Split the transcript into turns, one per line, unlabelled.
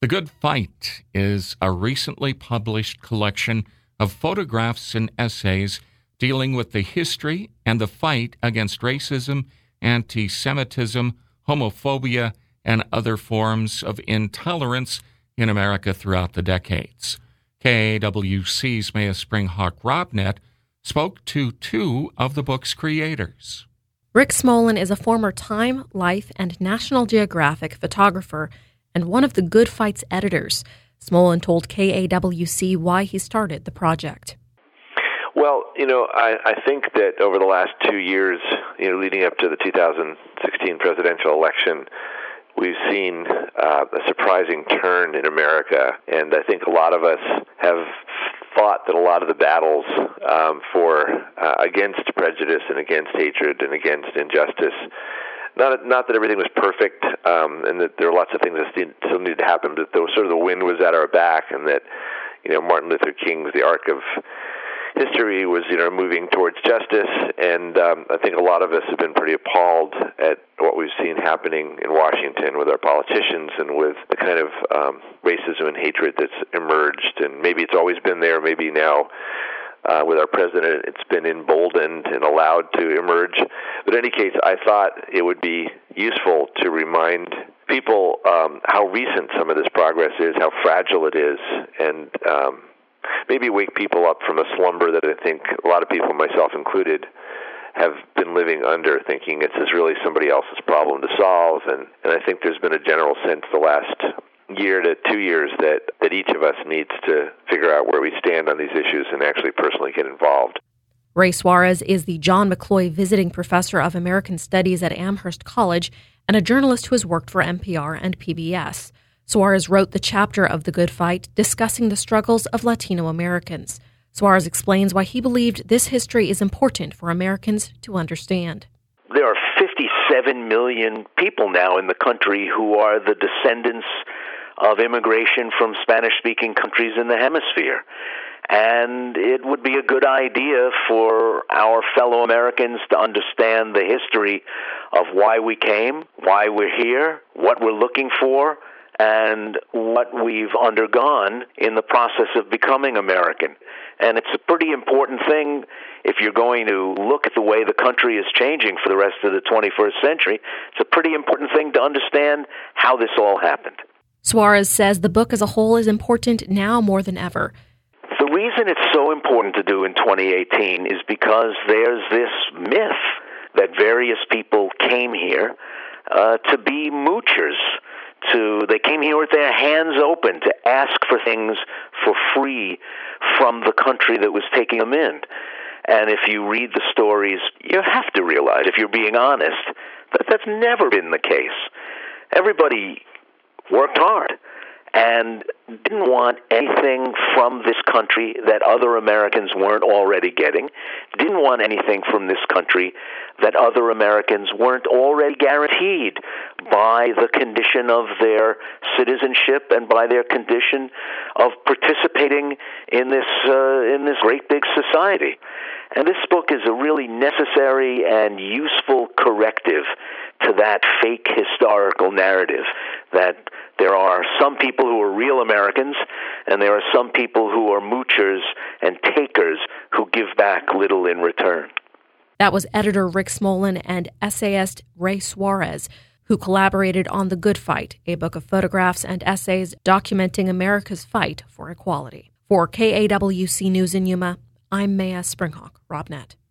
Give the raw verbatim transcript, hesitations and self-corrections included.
The Good Fight is a recently published collection of photographs and essays dealing with the history and the fight against racism, anti-Semitism, homophobia, and other forms of intolerance in America throughout the decades. K A W C's Maya Springhawk Robnett spoke to two of the book's creators.
Rick Smolan is a former Time, Life, and National Geographic photographer and one of the Good Fight's editors. Smolan told K A W C why he started the project.
Well, you know, I, I think that over the last two years, you know, leading up to the two thousand sixteen presidential election, we've seen uh, a surprising turn in America, and I think a lot of us have thought that a lot of the battles um, for uh, against prejudice and against hatred and against injustice, not not that everything was perfect, um, and that there are lots of things that still need to happen, but the, sort of the wind was at our back, and that, you know, Martin Luther King's The Arc of History was, you know, moving towards justice, and um, I think a lot of us have been pretty appalled at what we've seen happening in Washington with our politicians and with the kind of um, racism and hatred that's emerged. And maybe it's always been there, maybe now uh, with our president it's been emboldened and allowed to emerge. But in any case, I thought it would be useful to remind people um, how recent some of this progress is, how fragile it is, and um, maybe wake people up from a slumber that I think a lot of people, myself included, have been living under, thinking it's just really somebody else's problem to solve. And, and I think there's been a general sense the last year to two years that, that each of us needs to figure out where we stand on these issues and actually personally get involved.
Ray Suarez is the John McCloy Visiting Professor of American Studies at Amherst College and a journalist who has worked for N P R and P B S. Suarez wrote the chapter of The Good Fight discussing the struggles of Latino Americans. Suarez explains why he believed this history is important for Americans to understand.
There are fifty-seven million people now in the country who are the descendants of immigration from Spanish-speaking countries in the hemisphere. And it would be a good idea for our fellow Americans to understand the history of why we came, why we're here, what we're looking for, and what we've undergone in the process of becoming American. And it's a pretty important thing if you're going to look at the way the country is changing for the rest of the twenty-first century. It's a pretty important thing to understand how this all happened.
Suarez says the book as a whole is important now more than ever.
The reason it's so important to do in twenty eighteen is because there's this myth that various people came here uh, to be moochers. To, they came here with their hands open to ask for things for free from the country that was taking them in. And if you read the stories, you have to realize, if you're being honest, that that's never been the case. Everybody worked hard and didn't want anything from this country that other Americans weren't already getting, didn't want anything from this country that other Americans weren't already guaranteed by the condition of their citizenship and by their condition of participating in this uh, in this great big society. And this book is a really necessary and useful corrective to that fake historical narrative that there are some people who are real Americans and there are some people who are moochers and takers who give back little in return.
That was editor Rick Smolan and essayist Ray Suarez, who collaborated on The Good Fight, a book of photographs and essays documenting America's fight for equality. For K A W C News in Yuma, I'm Maya Springhawk Robnett.